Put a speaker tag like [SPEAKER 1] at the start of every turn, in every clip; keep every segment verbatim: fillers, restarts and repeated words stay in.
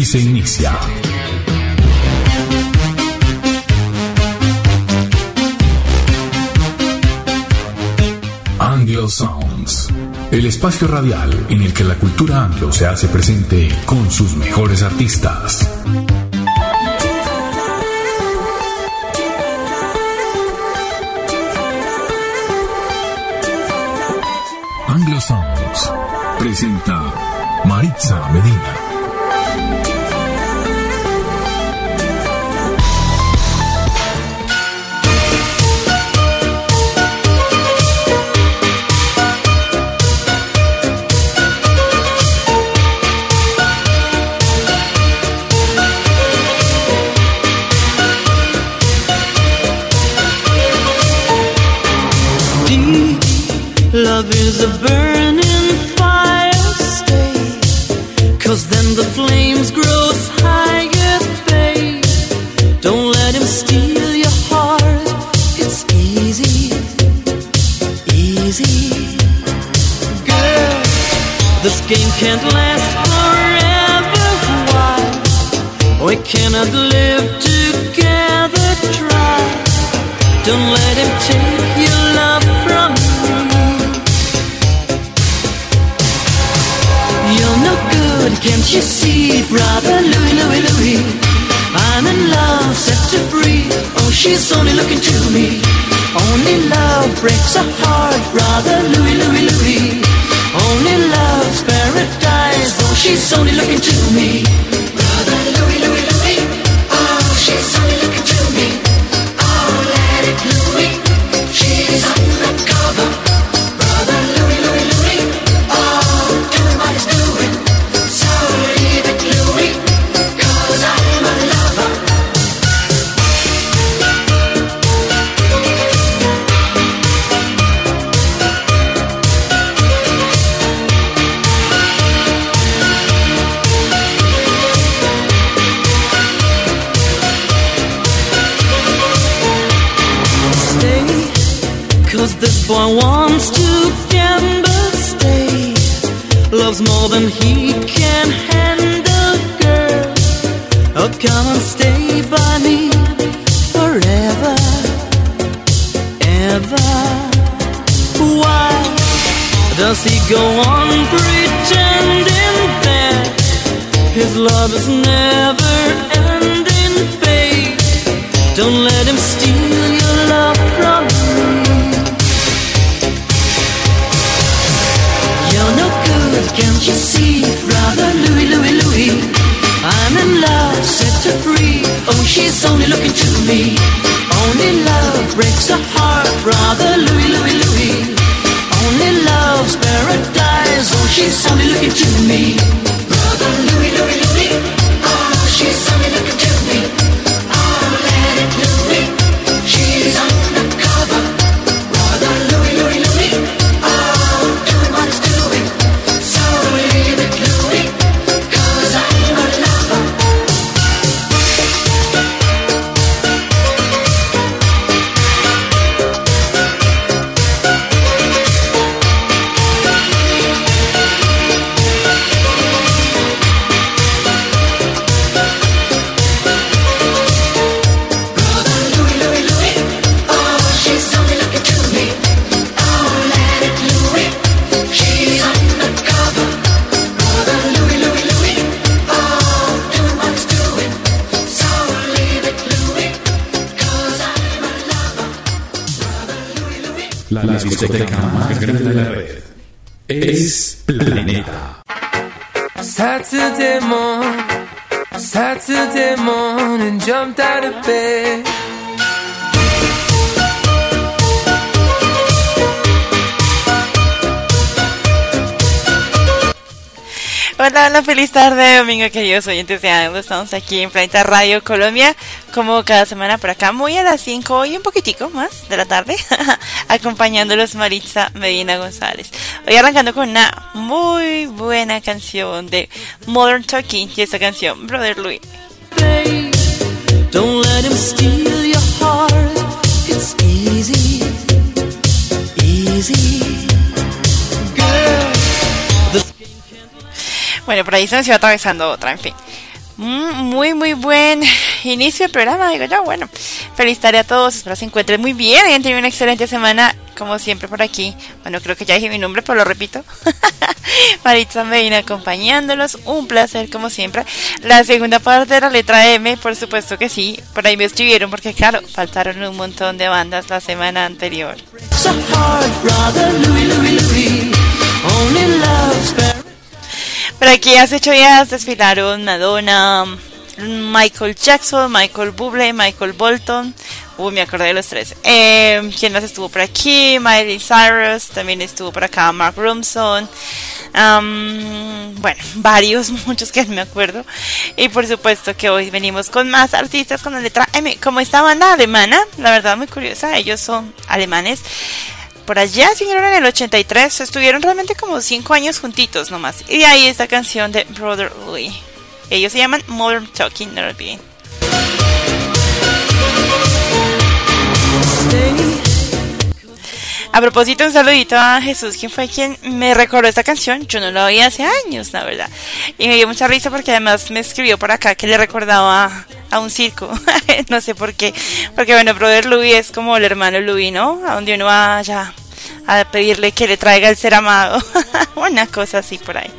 [SPEAKER 1] Aquí se inicia Anglo Sounds, el espacio radial en el que la cultura anglo se hace presente con sus mejores artistas. Anglo Sounds presenta Maritza Medina.
[SPEAKER 2] Love is a burning fire, stay, 'cause then the flames grow higher, babe. Don't let him steal your heart, it's easy, easy. Girl, this game can't last forever, why? We cannot live together, try. Don't let him take your love from me. You're no good, can't you see, brother Louie, Louie, Louie? I'm in love, set her free. Oh, she's only looking to me. Only love breaks a heart, brother Louie, Louie, Louie. Only love's paradise. Oh, she's only looking to me. Brother Louie, Louie, Louie. Oh, she's only looking to me. Oh, let it Louie. She's undercover. Brother Louie, Louie, Louie. Oh, doing what he's doing. So leave it Louie, 'cause I'm a lover. Stay, 'cause this boy wants to gamble, stay. Loves more than he can handle, girl. Oh, come and stay by me forever, ever. Why does he go on pretending that his love is never ending, babe? Don't let him steal your love from me. You're no good, can't you see, brother Louie, Louie, Louie? I'm in love, set her free. Oh, she's only looking to me. Only love breaks a heart, brother Louie, Louie, Louie. Only love's paradise. Oh, she's only looking to me. Brother Louie, Louie, Louie. Oh, she's only looking to me. Oh, let it Louie. She's undercover. Brother Louie, Louie, Louie. Oh, doing what it's doing. So leave it Louie, 'cause I'm a lover.
[SPEAKER 1] La, la discoteca más grande de la red es Planeta.
[SPEAKER 3] Saturday morning, Saturday morning, jumped out of bed.
[SPEAKER 4] Hola, hola, feliz tarde, domingo queridos oyentes de Anglo. Estamos aquí en Planeta Radio Colombia, como cada semana por acá, muy a las cinco y un poquitico más de la tarde, acompañándolos Maritza Medina González. Hoy arrancando con una muy buena canción de Modern Talking y esta canción, Brother Louie.
[SPEAKER 2] Don't let him steal your heart, it's easy, easy, girl.
[SPEAKER 4] Bueno, por ahí se me iba atravesando otra, en fin. Muy, muy buen inicio del programa, digo yo. Bueno, feliz tarde a todos, espero se encuentren muy bien, hayan tenido una excelente semana, como siempre por aquí. Bueno, creo que ya dije mi nombre, pero lo repito. Maritza Medina acompañándolos, un placer como siempre. La segunda parte de la letra M, por supuesto que sí, por ahí me escribieron porque claro, faltaron un montón de bandas la semana anterior.
[SPEAKER 2] So hard, brother, Louis, Louis, Louis, only love's better.
[SPEAKER 4] Por aquí hace ocho días desfilaron Madonna, Michael Jackson, Michael Bublé, Michael Bolton. Uy, me acordé de los tres. Eh, ¿Quién más estuvo por aquí? Miley Cyrus, también estuvo por acá Mark Ronson. Um, bueno, varios, muchos que no me acuerdo. Y por supuesto que hoy venimos con más artistas con la letra M. Como esta banda alemana, la verdad muy curiosa, ellos son alemanes. Por allá se unieron en el ochenta y tres, estuvieron realmente como cinco años juntitos nomás. Y de ahí esta canción de Brother Louis. Ellos se llaman Modern Talking, no lo olviden. A propósito, un saludito a Jesús, quien fue quien me recordó esta canción. Yo no la oía hace años, la verdad. Y me dio mucha risa porque además me escribió por acá que le recordaba a un circo. No sé por qué. Porque bueno, Brother Louis es como el hermano Louis, ¿no? A donde uno vaya a pedirle que le traiga el ser amado. Una cosa así por ahí.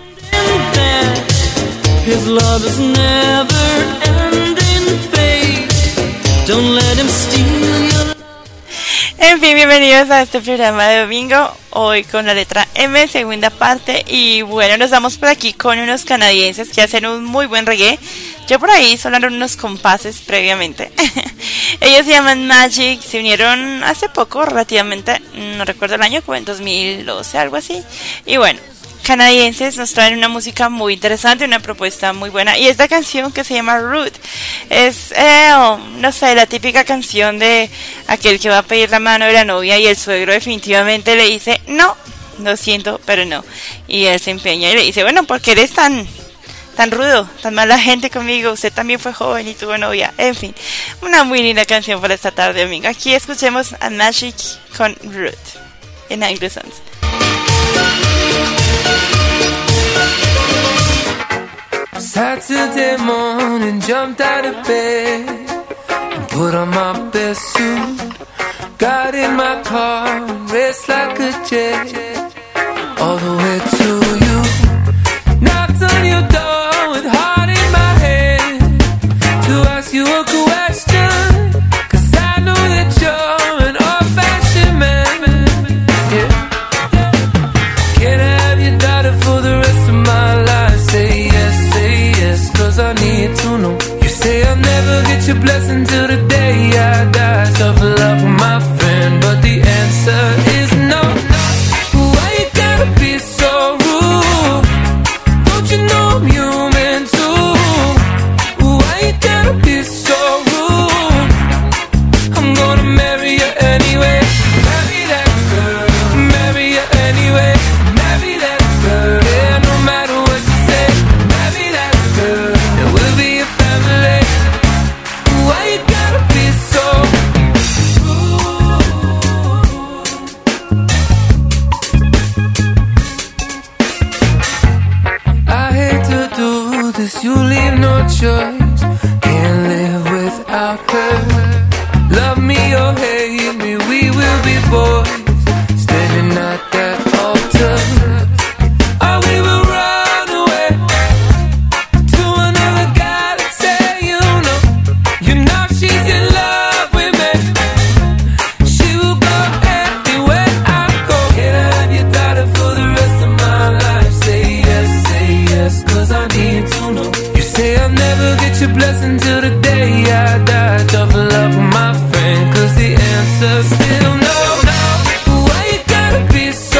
[SPEAKER 4] His love is never ending, babe. Don't let him steal your... En fin, bienvenidos a este programa de domingo, hoy con la letra M, segunda parte. Y bueno, nos vamos por aquí con unos canadienses que hacen un muy buen reggae. Yo por ahí sonaron unos compases previamente. Ellos se llaman Magic, se unieron hace poco, relativamente, no recuerdo el año, como en dos mil doce, algo así. Y bueno, canadienses nos traen una música muy interesante, una propuesta muy buena. Y esta canción que se llama Rude es, eh, oh, no sé, la típica canción de aquel que va a pedir la mano de la novia y el suegro definitivamente le dice no, lo siento, pero no. Y él se empeña y le dice, bueno, ¿por qué eres tan, tan rudo, tan mala gente conmigo? Usted también fue joven y tuvo novia. En fin, una muy linda canción para esta tarde, amigo. Aquí escuchemos a Magic con Rude en Angry Sons.
[SPEAKER 3] Saturday morning, jumped out of bed and put on my best suit. Got in my car and raced like a jet all the way to you. Knocked on your door with heart in my head to ask you a question, 'cause I know that you're an old-fashioned man. Yeah. Can I have your daughter for the rest of my life? Say yes, say yes, 'cause I need to know. You say I'll never get your blessing till the day I die. Tough love, my friend, but the answer is no. Why you gotta be so rude? Don't you know I'm human too? Why you gotta be so rude? I'm gonna marry you anyway. Marry that girl, marry you anyway. Marry that girl, yeah, no matter what you say. Marry that girl, and we'll be a family. Why you gotta be so rude? I hate to do this, you leave no choice. Can't live without her. Love me or hate me, we will be boys standing at that altar. Or we will run away to another galaxy. You know, you know she's in love with me. She will go anywhere I go. Can I have your daughter for the rest of my life? Say yes, say yes, 'cause I need to know. You say I'll never get your blessing till the day I die. Tough love, my friend, 'cause the answer's still no. Why you gotta be so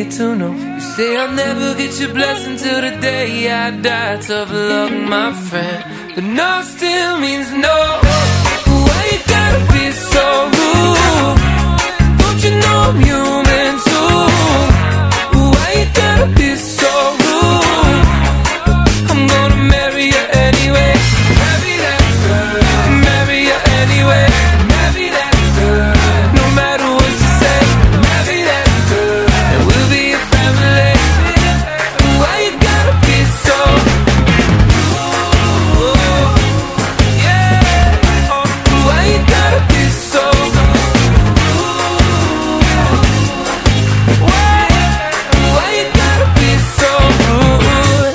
[SPEAKER 3] need to know. You say I'll never get your blessing till the day I die. Tough luck, my friend, but no still means no. Why you gotta be so rude? Don't you know I'm human too? Why you gotta be so rude? I'm gonna marry you anyway. Marry that girl. Marry you anyway. Marry that girl. No matter what you say. Marry that girl. And we'll be a family. Why you gotta be so rude? Yeah. Why you gotta be so rude? Why? Why you gotta be so rude?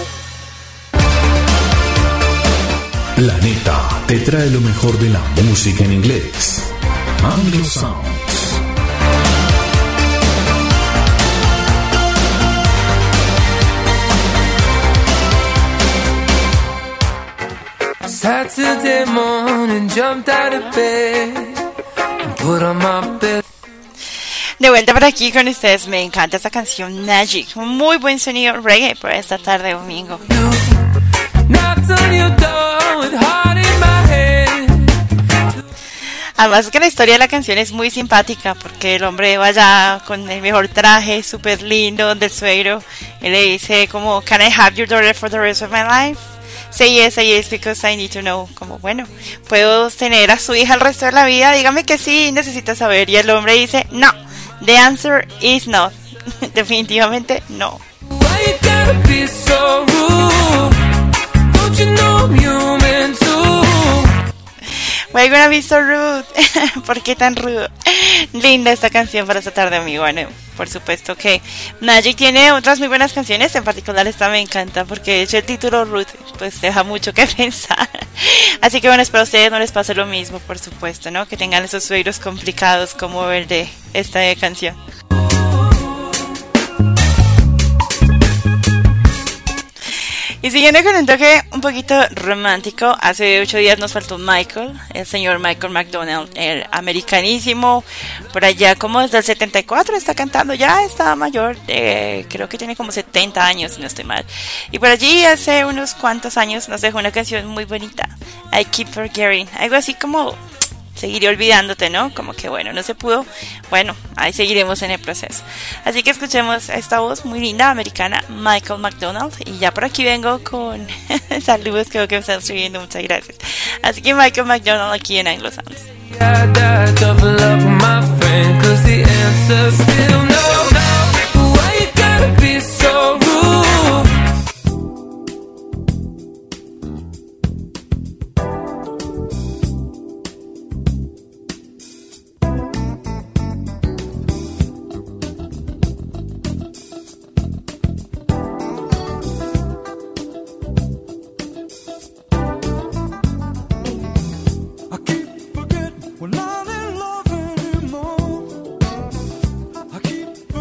[SPEAKER 1] Planeta te trae lo mejor de la música en inglés. Anglo Sounds.
[SPEAKER 3] Saturday morning, jumped out of bed and put on my best.
[SPEAKER 4] De vuelta por aquí con ustedes, me encanta esta canción Magic, muy buen sonido reggae por esta tarde de domingo.
[SPEAKER 3] Knocked on your door with heart in my head.
[SPEAKER 4] Además que la historia de la canción es muy simpática porque el hombre va allá con el mejor traje, súper lindo del suegro y le dice como, can I have your daughter for the rest of my life? Say yes, say yes, because I need to know. Como, bueno, ¿puedo tener a su hija el resto de la vida? Dígame que sí, necesita saber. Y el hombre dice, no, the answer is no. Definitivamente no.
[SPEAKER 3] Why you gotta be so rude? Don't you know I'm human too?
[SPEAKER 4] Why you gonna be so rude? ¿Por qué tan rudo? Linda esta canción para esta tarde, amigo. Bueno, por supuesto que Magic tiene otras muy buenas canciones. En particular esta me encanta porque de hecho el título Ruth pues deja mucho que pensar. Así que bueno, espero a ustedes no les pase lo mismo, por supuesto, ¿no? Que tengan esos suegros complicados como el de esta canción. Y siguiendo con un toque un poquito romántico, hace ocho días nos faltó Michael, el señor Michael McDonald, el americanísimo, por allá como desde el setenta y cuatro está cantando, ya está mayor, eh, creo que tiene como setenta años, si no estoy mal. Y por allí hace unos cuantos años nos dejó una canción muy bonita, I Keep Forgetting, algo así como seguiré olvidándote, ¿no? Como que bueno, no se pudo. Bueno, ahí seguiremos en el proceso. Así que escuchemos esta voz muy linda, americana, Michael McDonald. Y ya por aquí vengo con saludos que veo que me están escribiendo. Muchas gracias. Así que Michael McDonald aquí en Anglo Sounds.
[SPEAKER 5] We're not in love anymore. I keep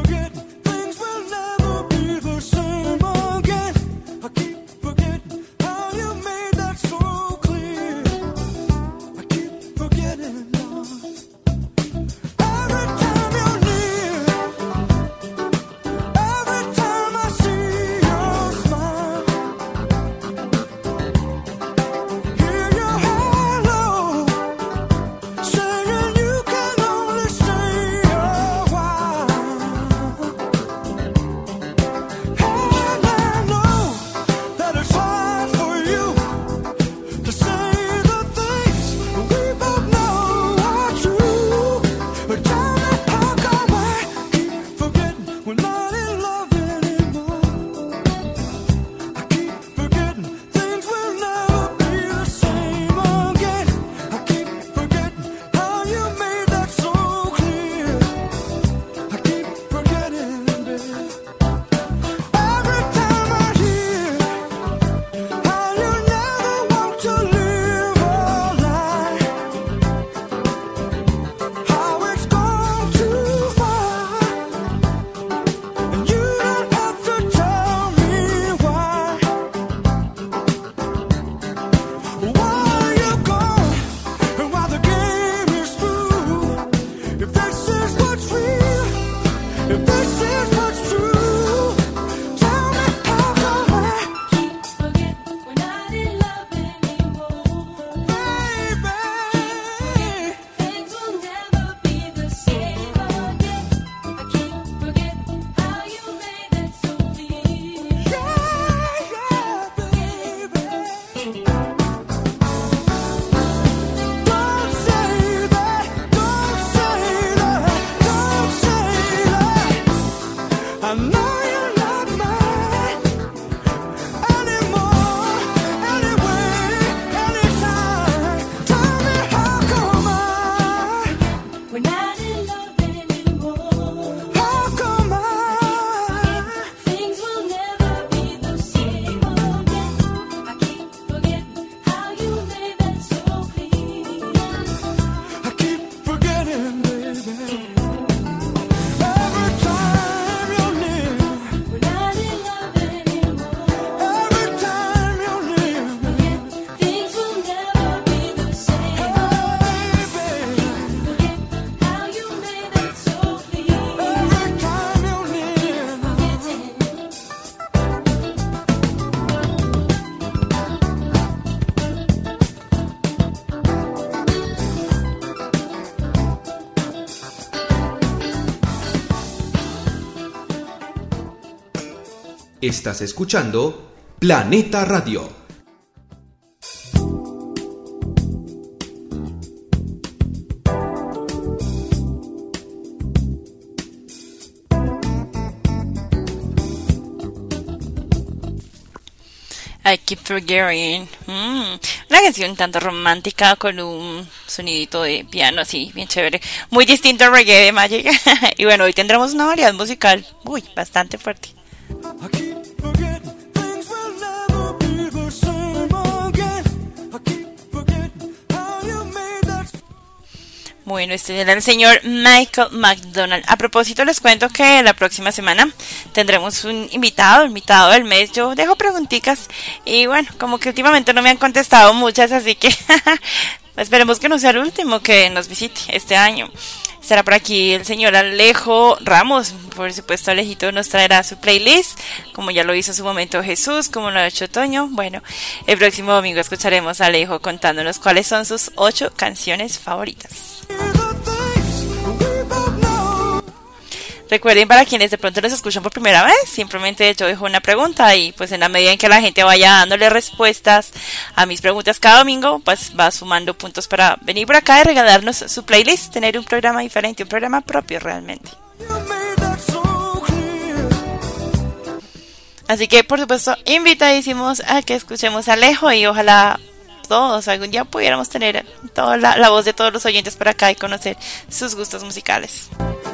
[SPEAKER 5] Estás escuchando Planeta Radio.
[SPEAKER 4] I Keep Forgetting. Mm, una canción un tanto romántica con un sonidito de piano así, bien chévere. Muy distinto al reggae de Magic. Y bueno, hoy tendremos una variedad musical, uy, bastante fuerte. Bueno, este era el señor Michael McDonald. A propósito, les cuento que la próxima semana tendremos un invitado, invitado del mes. Yo dejo preguntitas y bueno, como que últimamente no me han contestado muchas, así que esperemos que no sea el último que nos visite este año. Estará por aquí el señor Alejo Ramos. Por supuesto, Alejito nos traerá su playlist, como ya lo hizo en su momento Jesús, como lo ha hecho Toño. Bueno, el próximo domingo escucharemos a Alejo contándonos cuáles son sus ocho canciones favoritas. Recuerden, para quienes de pronto nos escuchan por primera vez, simplemente yo dejo una pregunta y pues en la medida en que la gente vaya dándole respuestas a mis preguntas cada domingo, pues va sumando puntos para venir por acá y regalarnos su playlist, tener un programa diferente, un programa propio realmente. Así que por supuesto invitadísimos a que escuchemos a Alejo y ojalá todos algún día pudiéramos tener toda la, la voz de todos los oyentes por acá y conocer sus gustos musicales.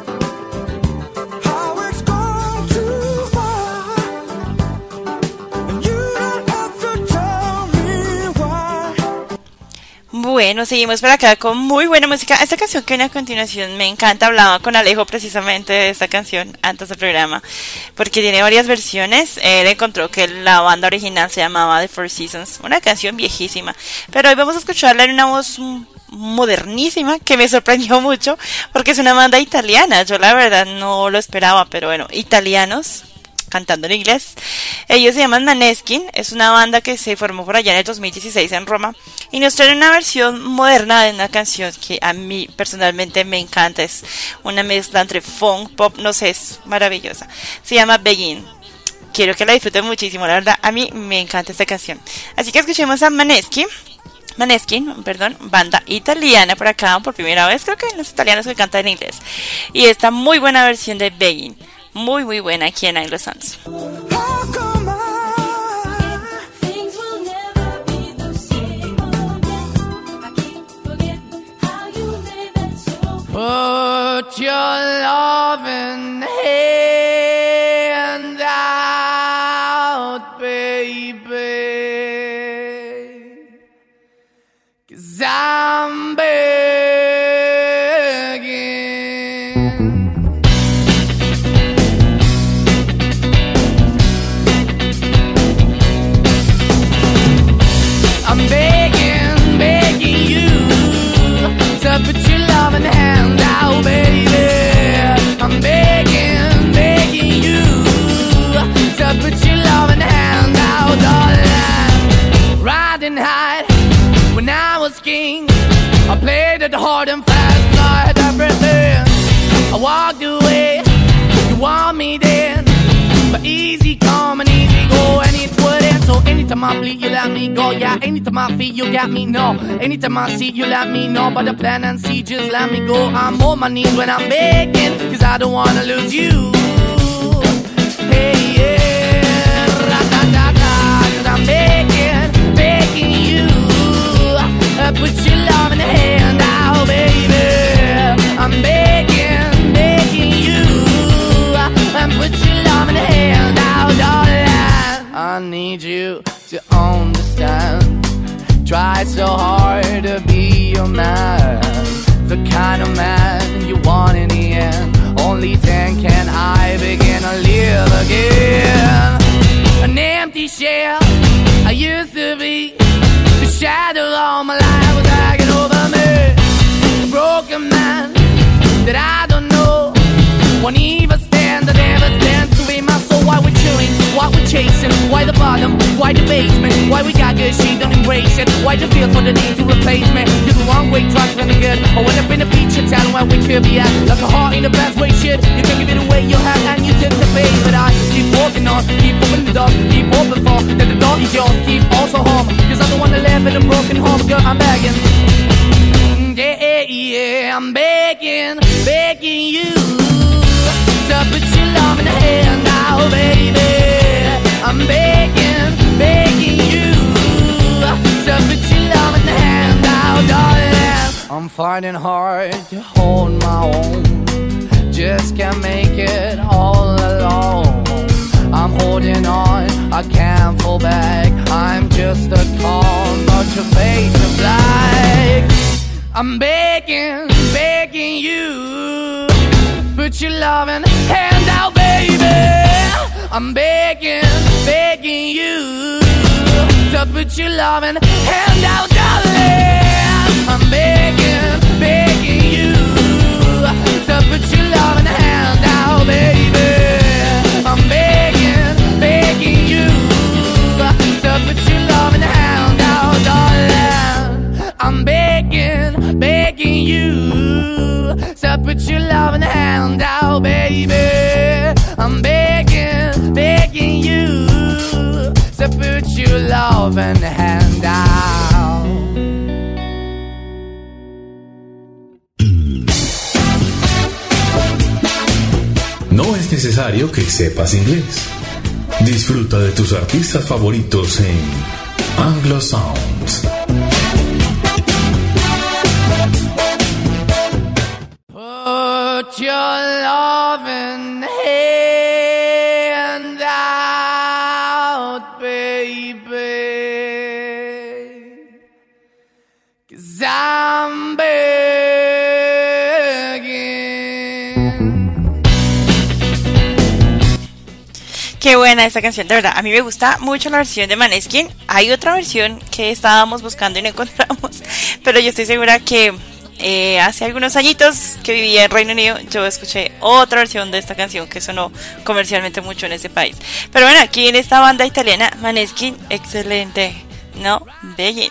[SPEAKER 4] Bueno, seguimos por acá con muy buena música. Esta canción que viene a continuación me encanta. Hablaba con Alejo precisamente de esta canción antes del programa, porque tiene varias versiones. Él encontró que la banda original se llamaba The Four Seasons, una canción viejísima, pero hoy vamos a escucharla en una voz modernísima que me sorprendió mucho, porque es una banda italiana. Yo la verdad no lo esperaba, pero bueno, italianos cantando en inglés. Ellos se llaman Maneskin, es una banda que se formó por allá en el dos mil dieciséis en Roma y nos traen una versión moderna de una canción que a mí personalmente me encanta. Es una mezcla entre funk, pop, no sé, es maravillosa. Se llama Begin. Quiero que la disfruten muchísimo, la verdad, a mí me encanta esta canción. Así que escuchemos a Maneskin. Maneskin, perdón, banda italiana por acá, por primera vez, creo que los italianos que cantan en inglés. Y esta muy buena versión de Begin. Muy, muy buena aquí en Anglo Sounds.
[SPEAKER 3] Put your loving hand out, baby, 'cause I'm hard and fast, 'cause I had everything. I walked away, you want me then, but easy come and easy go, and it wouldn't. So anytime I bleed, you let me go. Yeah, anytime I feel, you got me, no. Anytime I see, you let me know. But the plan and see, just let me go. I'm on my knees when I'm begging, 'cause I don't wanna lose you. Hey, yeah, ra-da-da-da, 'cause I'm begging, begging you. Uh, put your love in the hand out, baby. I'm begging, begging you. Uh, and put your love in the hand out, darling. I need you to understand. Try so hard to be your man, the kind of man you want in the end. Only then can I begin to live again. An empty shell I used to be. The shadow all my life was hanging over me. A broken man that I don't know. Won't even stand, I never stand to be my soul. Why we're chewing, why we're chasing, why the bottom, why the basement, why we got good, she don't embrace it. Why the feel for the need to replace me? You're the wrong way, trying to be good. I went up in a feature town where we could be at. Like a heart in the best way, shit. You can give it away, you have, and you took the bait. But I keep walking
[SPEAKER 6] knocking on. Keep open the door, keep open for that the door is yours. Keep also home, cause I'm the one that live in a broken home. Girl, I'm begging. Yeah, yeah, I'm begging, begging you to put your love in the hand now, baby. I'm begging, begging you to put your love in the hand now, darling. I'm fighting hard to hold my own, just can't make it all alone. I'm holding on, I can't fall back. I'm just a call, not your face of black. I'm begging, begging you, put your loving hand out, baby. I'm begging, begging you to put your loving hand out, darling. I'm begging, begging you to put your loving hand out, baby. I'm begging, begging you to put your loving hand out, darling. I'm begging, begging you to put your loving hand out, baby. I'm begging, begging you to put your loving hand out.
[SPEAKER 1] No es necesario que sepas inglés. Disfruta de tus artistas favoritos en Anglo Sounds.
[SPEAKER 6] Put your loving hand out, baby, 'cause I'm begging.
[SPEAKER 4] Qué buena esta canción, de verdad. A mí me gusta mucho la versión de Maneskin. Hay otra versión que estábamos buscando y no encontramos, pero yo estoy segura que Eh, hace algunos añitos que vivía en Reino Unido, yo escuché otra versión de esta canción que sonó comercialmente mucho en ese país. Pero bueno, aquí en esta banda italiana, Maneskin, excelente, ¿no? Begging.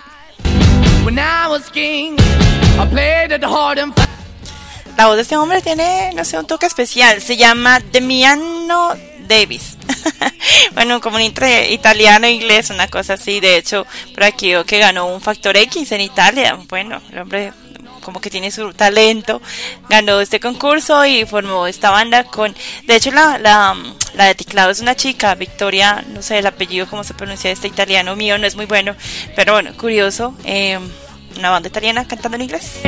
[SPEAKER 4] La voz de este hombre tiene, no sé, un toque especial. Se llama Damiano Davis. Bueno, como un entre italiano e inglés, una cosa así. De hecho, por aquí veo que ganó un Factor X en Italia. Bueno, el hombre como que tiene su talento, ganó este concurso y formó esta banda con, de hecho la, la, la de teclado es una chica, Victoria, no sé el apellido cómo se pronuncia este italiano mío, no es muy bueno, pero bueno, curioso, eh, una banda italiana cantando en inglés.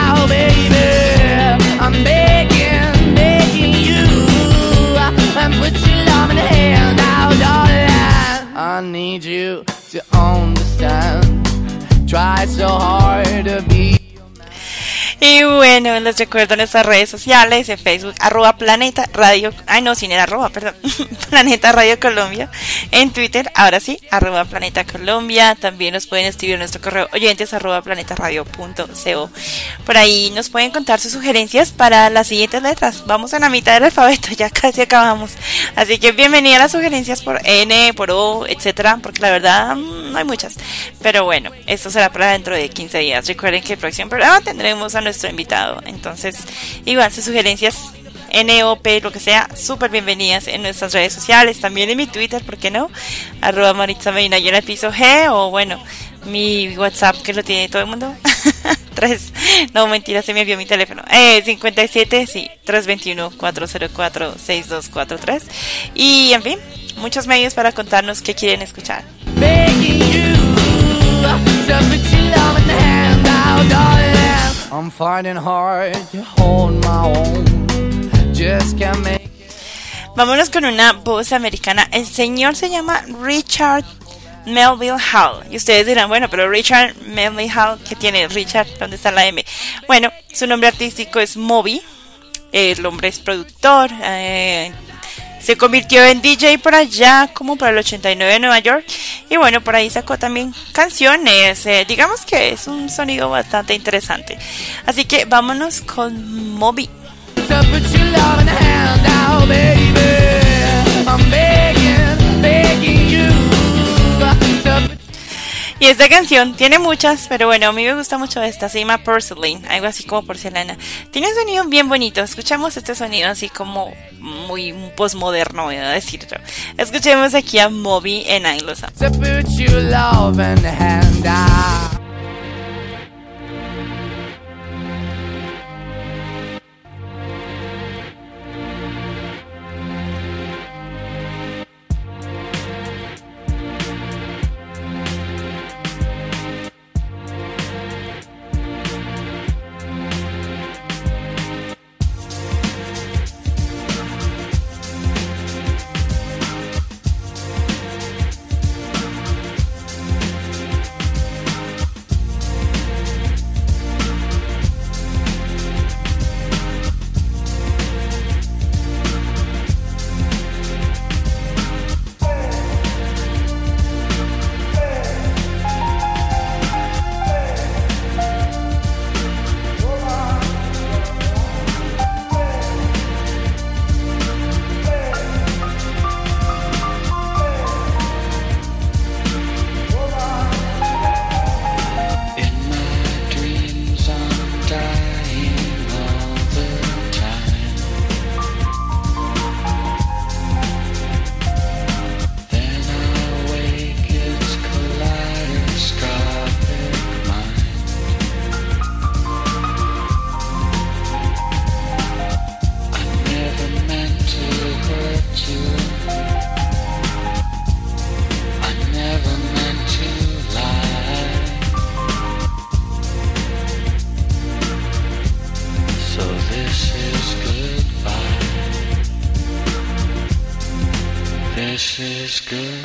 [SPEAKER 6] I need you to understand. Try so hard to be.
[SPEAKER 4] Y bueno, les recuerdo nuestras redes sociales, en Facebook, arroba Planeta Radio, ay no, sin el arroba, perdón, Planeta Radio Colombia, en Twitter, ahora sí, arroba Planeta Colombia, también nos pueden escribir en nuestro correo oyentes arroba planetaradio punto co, por ahí nos pueden contar sus sugerencias para las siguientes letras, vamos a la mitad del alfabeto, ya casi acabamos, así que bienvenida a las sugerencias por N, por O, etcétera, porque la verdad no hay muchas, pero bueno, esto será para dentro de quince días, recuerden que el próximo programa tendremos a nuestro invitado, entonces igual sus sugerencias N O P, lo que sea, súper bienvenidas en nuestras redes sociales, también en mi Twitter, ¿por qué no? Arroba Maritza Medina, yo en el piso G, o bueno, mi WhatsApp que lo tiene todo el mundo, tres, no mentira, se me envió mi teléfono, eh, cincuenta y siete, sí, trescientos veintiuno, cuatrocientos cuatro, sesenta y dos cuarenta y tres, y en fin, muchos medios para contarnos qué quieren escuchar.
[SPEAKER 6] I'm fighting hard to hold my own. Just can't make it.
[SPEAKER 4] Vámonos con una voz americana. El señor se llama Richard Melville Hall. Y ustedes dirán, bueno, pero Richard Melville Hall, ¿qué tiene Richard? ¿Dónde está la M? Bueno, su nombre artístico es Moby. El hombre es productor. Eh, se convirtió en D J por allá, como para el ochenta y nueve en Nueva York. Y bueno, por ahí sacó también canciones. Eh, digamos que es un sonido bastante interesante. Así que vámonos con Moby. Y esta canción tiene muchas, pero bueno, a mí me gusta mucho esta. Se llama Porcelain, algo así como porcelana. Tiene un sonido bien bonito. Escuchamos este sonido así como muy postmoderno, voy a decirlo. Escuchemos aquí a Moby en Anglo Sound.
[SPEAKER 6] To put your love in the hand out.
[SPEAKER 7] This is good.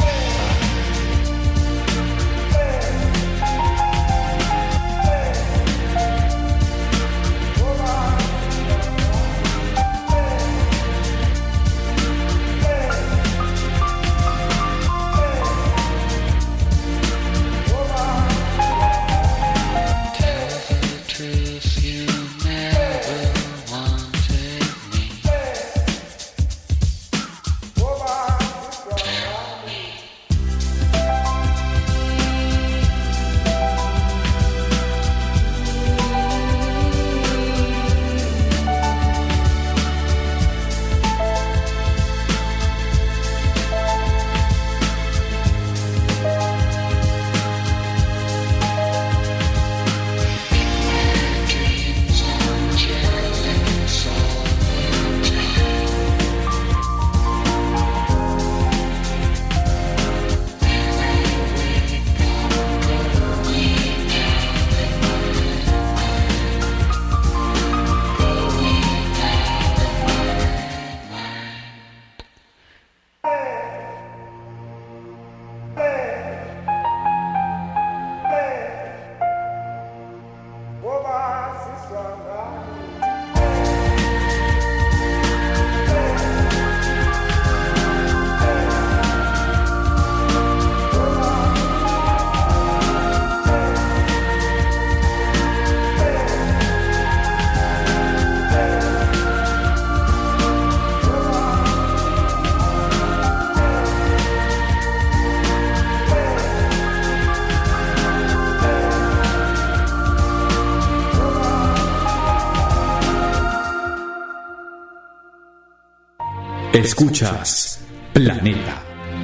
[SPEAKER 1] Escuchas Planeta.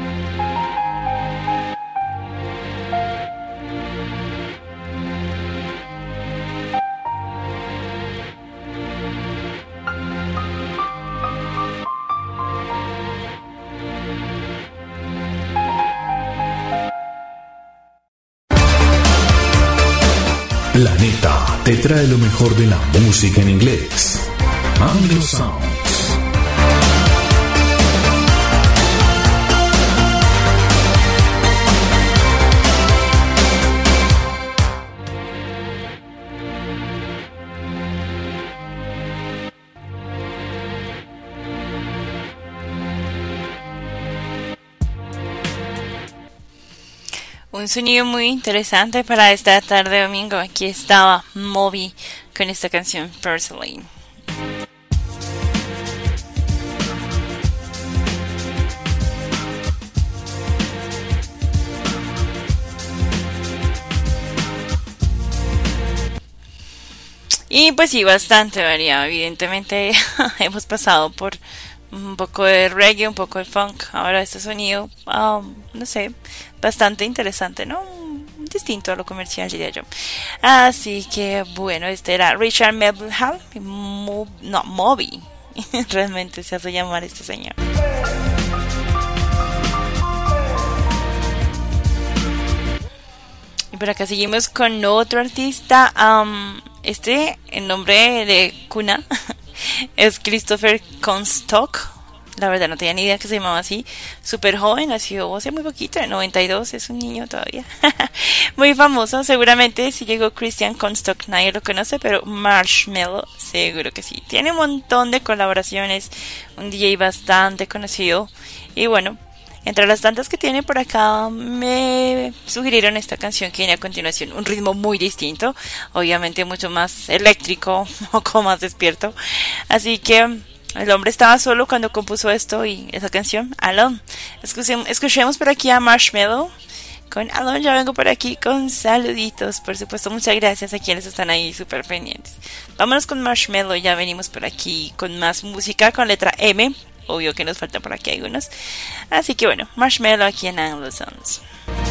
[SPEAKER 1] Planeta te trae lo mejor de la música en inglés. Anglo Sound.
[SPEAKER 4] Un sonido muy interesante para esta tarde domingo. Aquí estaba Moby con esta canción Porcelain. Y pues sí, bastante variado. Evidentemente hemos pasado por un poco de reggae, un poco de funk. Ahora este sonido, um, no sé, bastante interesante, ¿no? Distinto a lo comercial, diría yo. Así que bueno, este era Richard Melville, Mo- no, Moby. Realmente se hace llamar este señor. Y por acá seguimos con otro artista. Um, este, el nombre de cuna es Christopher Comstock. La verdad no tenía ni idea que se llamaba así. Súper joven, nació hace muy poquito, en noventa y dos, es un niño todavía. Muy famoso, seguramente si llegó Christian Comstock nadie lo conoce, pero Marshmello seguro que sí. Tiene un montón de colaboraciones, un D J bastante conocido. Y bueno, entre las tantas que tiene por acá me sugirieron esta canción que viene a continuación. Un ritmo muy distinto, obviamente mucho más eléctrico, un poco más despierto. Así que el hombre estaba solo cuando compuso esto y esa canción, Alone. Escuchemos, escuchemos por aquí a Marshmello con Alone. Ya vengo por aquí con saluditos, por supuesto. Muchas gracias a quienes están ahí súper pendientes. Vámonos con Marshmello, ya venimos por aquí con más música con letra M. Obvio que nos falta por aquí algunos. Así que bueno, Marshmello aquí en Anglo Sounds.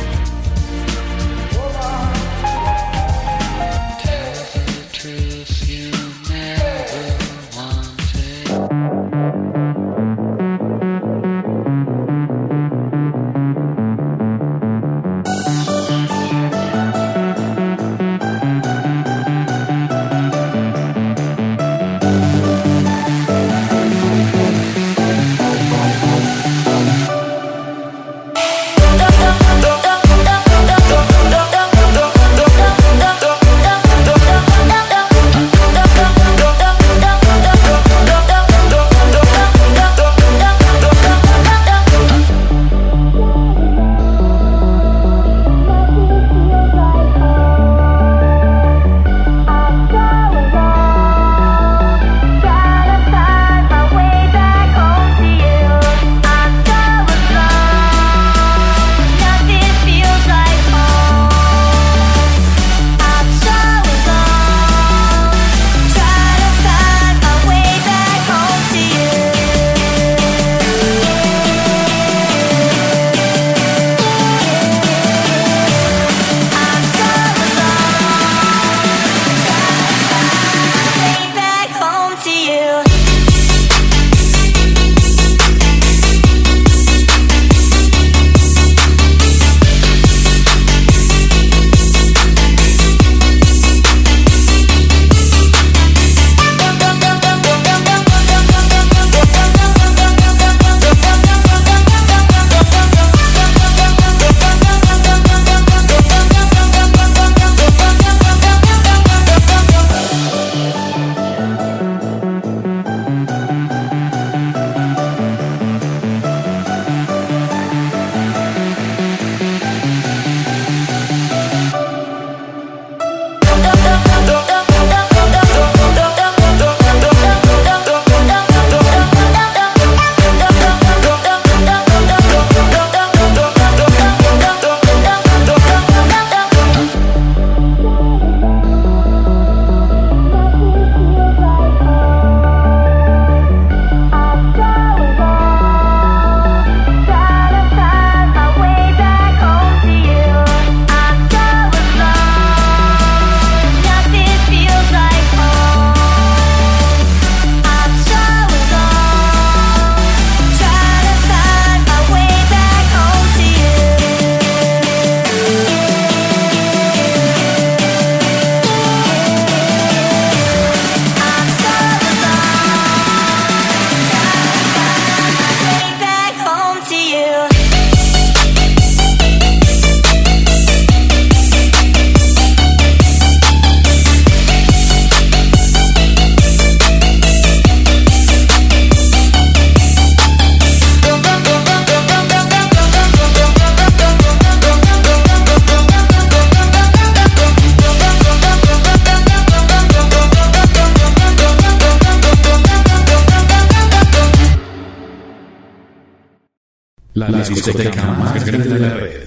[SPEAKER 1] La, la discoteca más grande de la red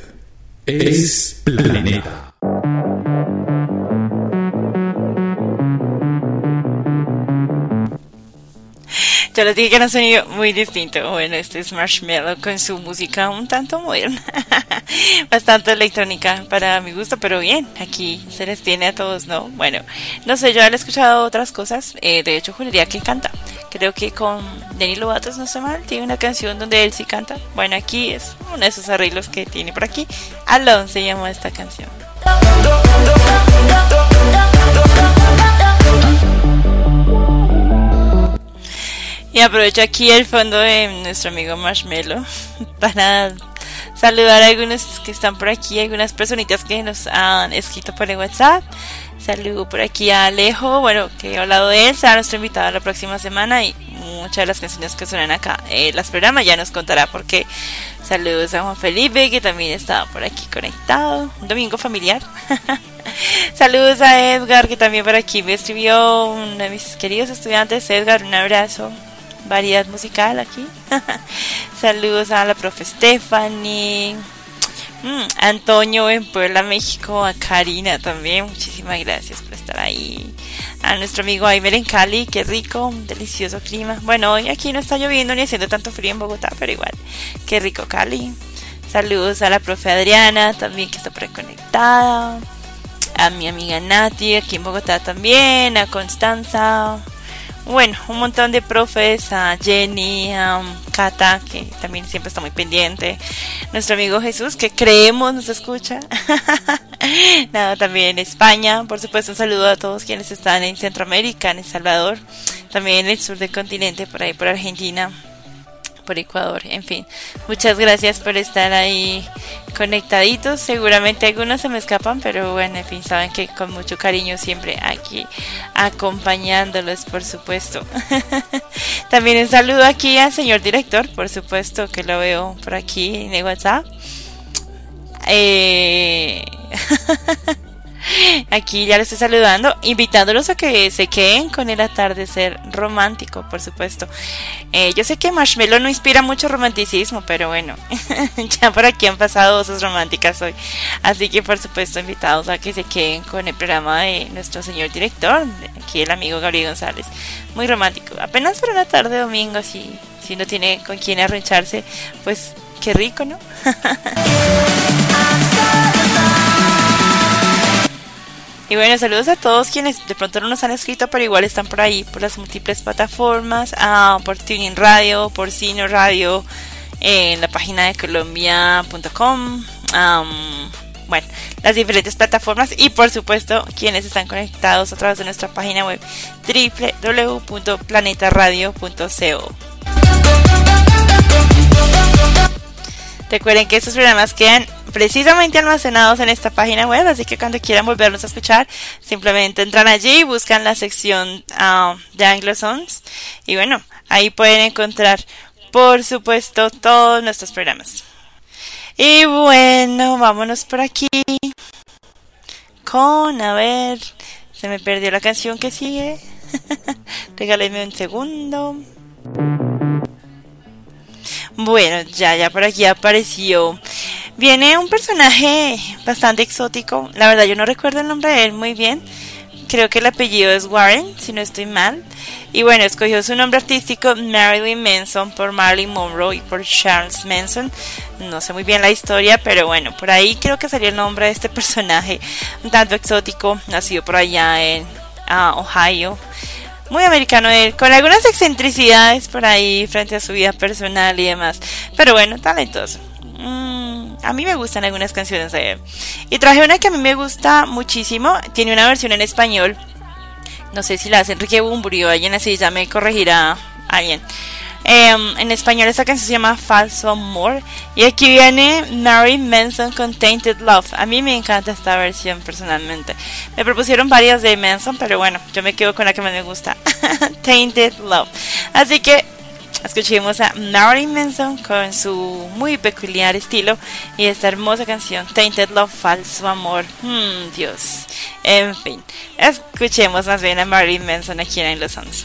[SPEAKER 1] es Planeta.
[SPEAKER 4] Yo les dije que era un sonido muy distinto. Bueno, este es Marshmello con su música un tanto moderna. Bastante electrónica para mi gusto, pero bien, aquí se les tiene a todos, ¿no? Bueno, no sé, yo he escuchado otras cosas. Eh, de hecho, juraría que canta. Creo que con Demi Lovato, no sé mal, tiene una canción donde él sí canta. Bueno, aquí es uno de esos arreglos que tiene por aquí. Alone se llama esta canción. Y aprovecho aquí el fondo de nuestro amigo Marshmello para saludar a algunos que están por aquí, algunas personitas que nos han escrito por el WhatsApp. Saludo por aquí a Alejo, bueno, que he hablado de él, será nuestro invitado la próxima semana y muchas de las canciones que suenan acá, eh, las programas ya nos contará porque. Saludos a Juan Felipe, que también estaba por aquí conectado, un domingo familiar. Saludos a Edgar, que también por aquí me escribió, uno de mis queridos estudiantes. Edgar, un abrazo, variedad musical aquí. Saludos a la profe Stephanie, mm, Antonio en Puebla, México, a Karina también, muchísimas gracias por estar ahí. A nuestro amigo Aimer en Cali, qué rico, un delicioso clima. Bueno, hoy aquí no está lloviendo ni haciendo tanto frío en Bogotá, pero igual, qué rico Cali. Saludos a la profe Adriana también, que está por ahí conectada. A mi amiga Nati, aquí en Bogotá también. A Constanza. Bueno, un montón de profes, a Jenny, a Cata, que también siempre está muy pendiente. Nuestro amigo Jesús, que creemos nos escucha. Nada, también en España, por supuesto, un saludo a todos quienes están en Centroamérica, en El Salvador, también en el sur del continente, por ahí por Argentina, por Ecuador, en fin. Muchas gracias por estar ahí conectaditos. Seguramente algunos se me escapan, pero bueno, en fin, saben que con mucho cariño siempre aquí acompañándolos, por supuesto. También un saludo aquí al señor director, por supuesto, que lo veo por aquí en el WhatsApp. Eh... Aquí ya les estoy saludando, invitándolos a que se queden con el atardecer romántico, por supuesto. Eh, yo sé que Marshmello no inspira mucho romanticismo, pero bueno, ya por aquí han pasado cosas románticas hoy. Así que por supuesto invitados a que se queden con el programa de nuestro señor director, aquí el amigo Gabriel González. Muy romántico, apenas por una tarde de domingo, si, si no tiene con quién arruncharse, pues qué rico, ¿no? Y bueno, saludos a todos quienes de pronto no nos han escrito, pero igual están por ahí, por las múltiples plataformas, ah, por Tuning Radio, por Sino Radio, eh, en la página de colombia punto com, um, bueno, las diferentes plataformas y por supuesto quienes están conectados a través de nuestra página web doble u doble u doble u punto planeta radio punto co. Recuerden que estos programas quedan precisamente almacenados en esta página web, así que cuando quieran volverlos a escuchar, simplemente entran allí y buscan la sección uh, de Anglo Songs. Y bueno, ahí pueden encontrar, por supuesto, todos nuestros programas. Y bueno, vámonos por aquí con, a ver, se me perdió la canción que sigue. Regálenme un segundo. Bueno, ya, ya por aquí apareció. Viene un personaje bastante exótico. La verdad yo no recuerdo el nombre de él muy bien. Creo que el apellido es Warren, si no estoy mal. Y bueno, escogió su nombre artístico Marilyn Manson por Marilyn Monroe y por Charles Manson. No sé muy bien la historia, pero bueno, por ahí creo que salió el nombre de este personaje un tanto exótico, nacido por allá en uh, Ohio. Muy americano él, con algunas excentricidades por ahí frente a su vida personal y demás. Pero bueno, talentoso. Mm, a mí me gustan algunas canciones de él. Y traje una que a mí me gusta muchísimo. Tiene una versión en español. No sé si la hace Enrique Bunbury o alguien así, ya me corregirá alguien. Eh, en español esta canción se llama Falso Amor. Y aquí viene Marilyn Manson con Tainted Love. A mí me encanta esta versión personalmente. Me propusieron varias de Manson, pero bueno, yo me quedo con la que más me gusta. Tainted Love. Así que escuchemos a Marilyn Manson con su muy peculiar estilo y esta hermosa canción Tainted Love, Falso Amor. Hmm, Dios. En fin, escuchemos más bien a Marilyn Manson aquí en Los Sons.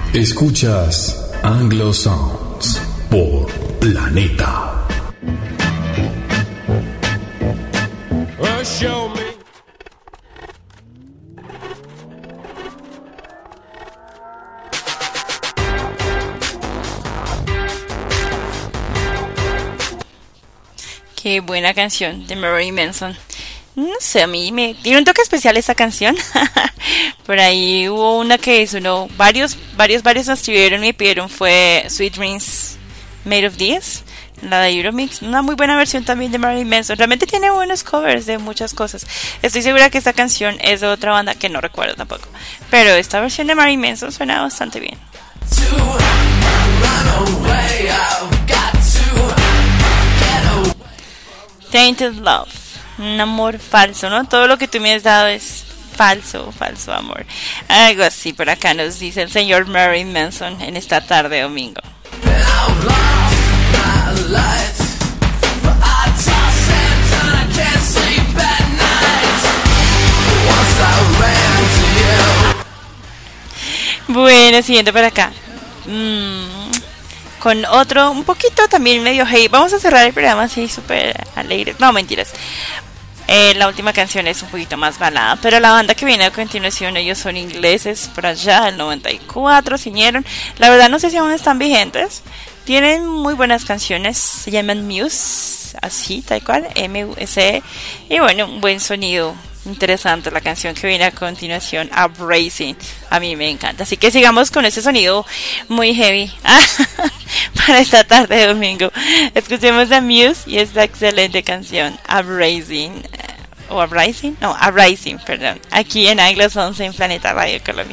[SPEAKER 1] Escuchas Anglo Sounds por Planeta.
[SPEAKER 8] Oh, show me.
[SPEAKER 4] Qué buena canción de Marilyn Manson. No sé, a mí me tiene un toque especial esta canción. Por ahí hubo una que sonó, varios, varios, varios nos escribieron y me pidieron, fue Sweet Dreams Made of This, la de Euromix, una muy buena versión también de Marilyn Manson. Realmente tiene buenos covers de muchas cosas. Estoy segura que esta canción es de otra banda que no recuerdo tampoco, pero esta versión de Marilyn Manson suena bastante bien. Tainted Love, un amor falso, ¿no? Todo lo que tú me has dado es falso, falso amor. Algo así por acá nos dice el señor Marilyn Manson en esta tarde de domingo. Bueno, siguiente por acá. Mmm... Con otro, un poquito también medio hey. Vamos a cerrar el programa así súper alegre. No, mentiras. Eh, la última canción es un poquito más balada. Pero la banda que viene a continuación, ellos son ingleses por allá del noventa y cuatro. Se unieron. La verdad no sé si aún están vigentes. Tienen muy buenas canciones. Se llaman Muse. Así, tal cual. M U S E. Y bueno, un buen sonido. Interesante la canción que viene a continuación, Uprising. A mí me encanta. Así que sigamos con ese sonido muy heavy para esta tarde de domingo. Escuchemos a Muse y esta excelente canción, Uprising. ¿O Uprising? No, Uprising, perdón. Aquí en Anglo Sounds en Planeta Radio Colombia.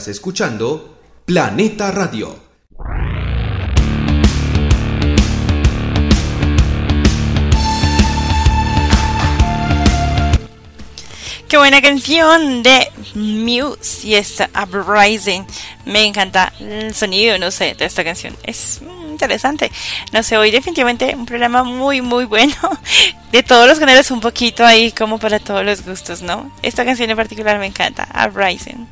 [SPEAKER 5] Estás escuchando Planeta Radio.
[SPEAKER 4] Qué buena canción de Muse y esta Uprising. Me encanta el sonido, no sé, de esta canción. Es interesante. No sé, hoy definitivamente un programa muy, muy bueno. De todos los géneros, un poquito ahí como para todos los gustos, ¿no? Esta canción en particular me encanta, Uprising.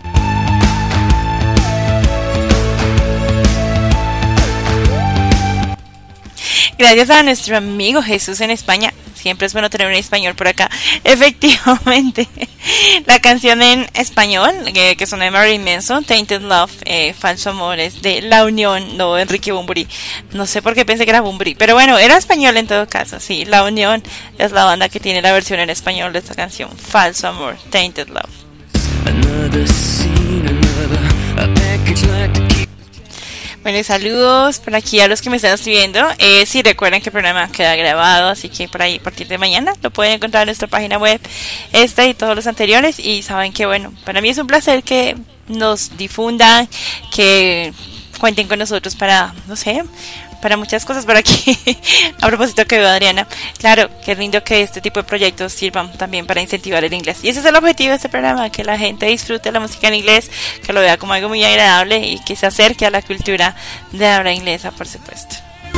[SPEAKER 4] Gracias a nuestro amigo Jesús en España. Siempre es bueno tener un español por acá. Efectivamente, la canción en español, eh, que son de Marilyn Manson, Tainted Love, eh, Falso Amor, es de La Unión, no Enrique Bunbury. No sé por qué pensé que era Bunbury, pero bueno, era español en todo caso. Sí, La Unión es la banda que tiene la versión en español de esta canción, Falso Amor, Tainted Love. Another scene, another, a package like to keep... Bueno, y saludos por aquí a los que me están escribiendo. Eh, sí, recuerden que el programa queda grabado, así que por ahí, a partir de mañana, lo pueden encontrar en nuestra página web, este y todos los anteriores. Y saben que, bueno, para mí es un placer que nos difundan, que cuenten con nosotros para, no sé, para muchas cosas por aquí. A propósito que veo a Adriana, claro, qué lindo que este tipo de proyectos sirvan también para incentivar el inglés. Y ese es el objetivo de este programa, que la gente disfrute la música en inglés, que lo vea como algo muy agradable y que se acerque a la cultura de habla inglesa, por supuesto.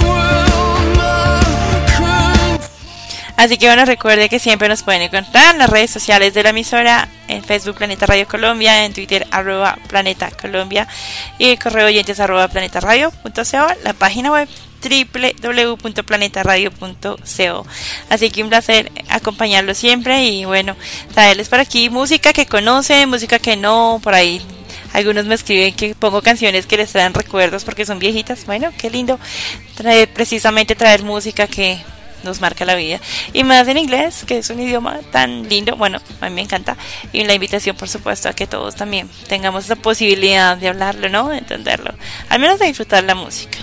[SPEAKER 4] Así que bueno, recuerde que siempre nos pueden encontrar en las redes sociales de la emisora, en Facebook Planeta Radio Colombia, en Twitter arroba Planeta Colombia y el correo oyentes arroba planetaradio punto co, la página web doble u doble u doble u punto planeta radio punto co. Así que un placer acompañarlos siempre y bueno, traerles por aquí música que conocen, música que no, por ahí algunos me escriben que pongo canciones que les traen recuerdos porque son viejitas. Bueno, qué lindo traer, precisamente traer música que nos marca la vida, y más en inglés, que es un idioma tan lindo. Bueno, a mí me encanta, y la invitación por supuesto a que todos también tengamos esa posibilidad de hablarlo, ¿no? De entenderlo, al menos de disfrutar la música.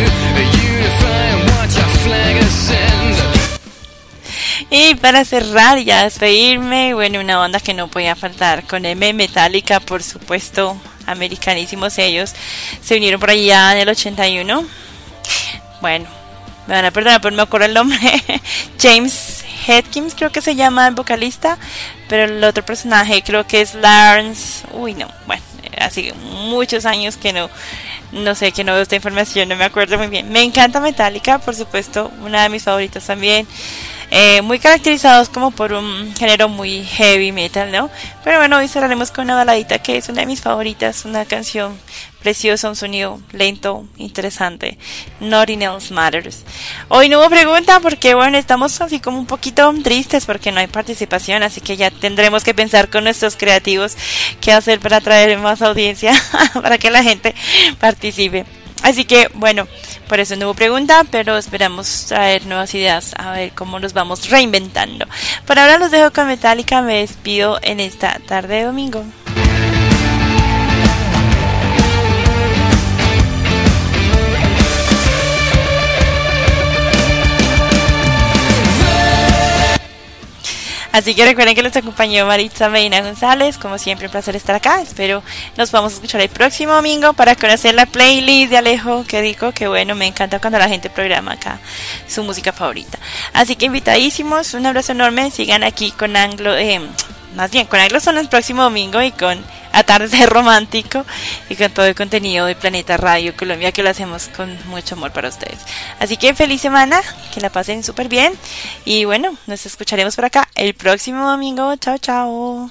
[SPEAKER 4] Y para cerrar y ya despedirme, bueno, una banda que no podía faltar con M, Metallica, por supuesto, americanísimos ellos, se unieron por allá en el ochenta y uno. Bueno, me van a perdonar, pero no me acuerdo el nombre. James Hetfield creo que se llama el vocalista, pero el otro personaje creo que es Lawrence. Uy, no, bueno, hace muchos años que no, no sé, que no veo esta información, no me acuerdo muy bien. Me encanta Metallica, por supuesto, una de mis favoritas también. Eh, muy caracterizados como por un género muy heavy metal, ¿no? Pero bueno, hoy cerraremos con una baladita que es una de mis favoritas, una canción preciosa, un sonido lento, interesante. Nothing Else Matters. Hoy no hubo pregunta porque, bueno, estamos así como un poquito tristes porque no hay participación, así que ya tendremos que pensar con nuestros creativos qué hacer para traer más audiencia, para que la gente participe. Así que, bueno, por eso no hubo pregunta, pero esperamos traer nuevas ideas, a ver cómo nos vamos reinventando. Por ahora los dejo con Metallica, me despido en esta tarde de domingo. Así que recuerden que les acompañó Maritza Medina González. Como siempre, un placer estar acá. Espero nos vamos a escuchar el próximo domingo para conocer la playlist de Alejo. Que digo, que bueno, me encanta cuando la gente programa acá su música favorita. Así que invitadísimos, un abrazo enorme. Sigan aquí con Anglo, eh, más bien con Anglo Son el próximo domingo y con Atardecer Romántico y con todo el contenido de Planeta Radio Colombia, que lo hacemos con mucho amor para ustedes. Así que feliz semana, que la pasen súper bien y bueno, nos escucharemos por acá el próximo domingo. Chao, chao.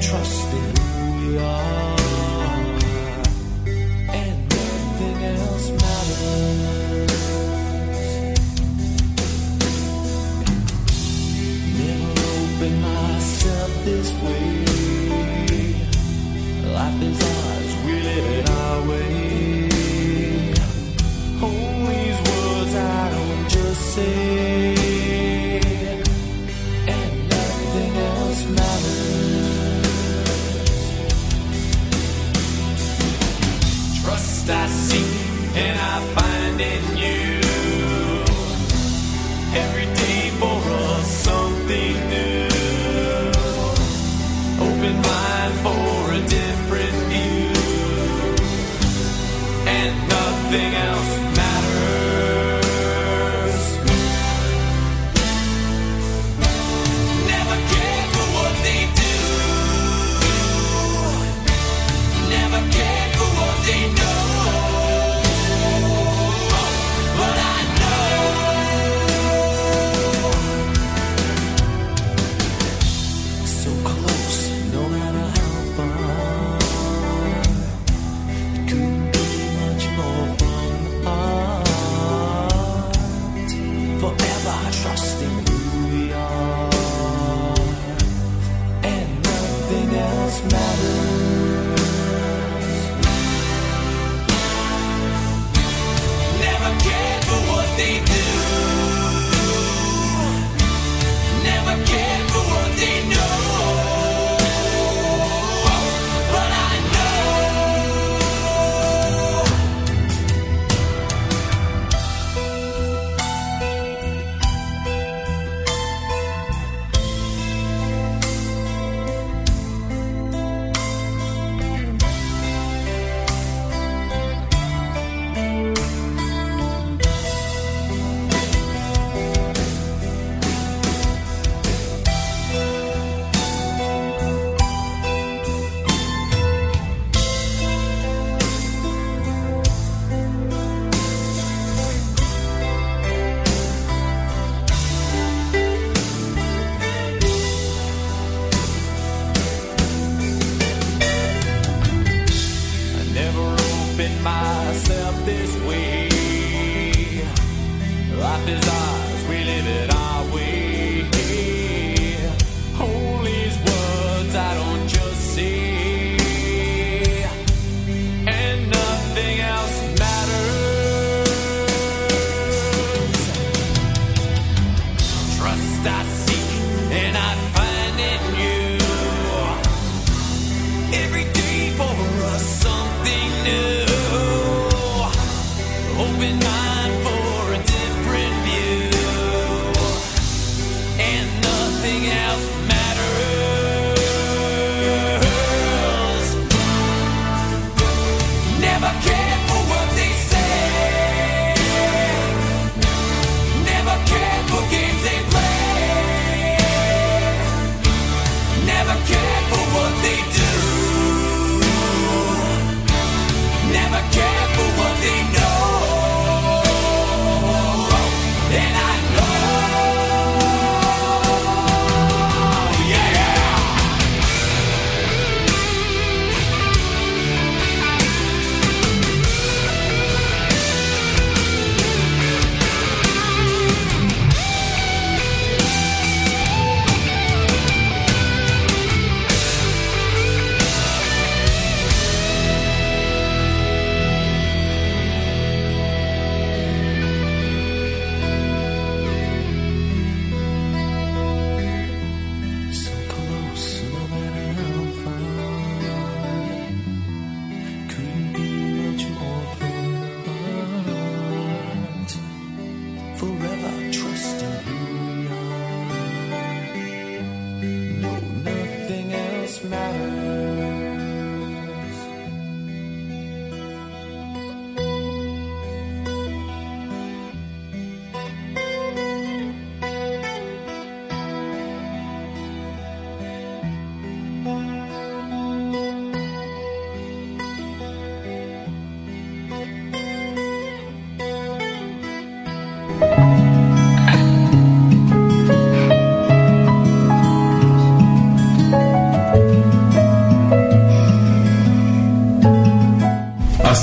[SPEAKER 9] trust in who we are, and nothing else matters. Never opened myself this way. Life is ours, we live it our way. All these words I don't just say, and nothing else matters. Trust I seek and I find in you. Every day for us something new. Open mind for a different view, and nothing else matters. Never care for what they do, never care for what they know, but I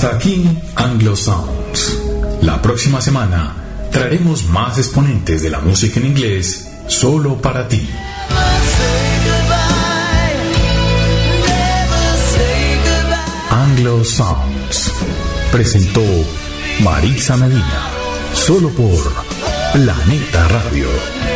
[SPEAKER 1] Hasta aquí Anglo Sounds. La próxima semana traeremos más exponentes de la música en inglés solo para ti. Anglo Sounds presentó Marisa Medina, solo por Planeta Radio.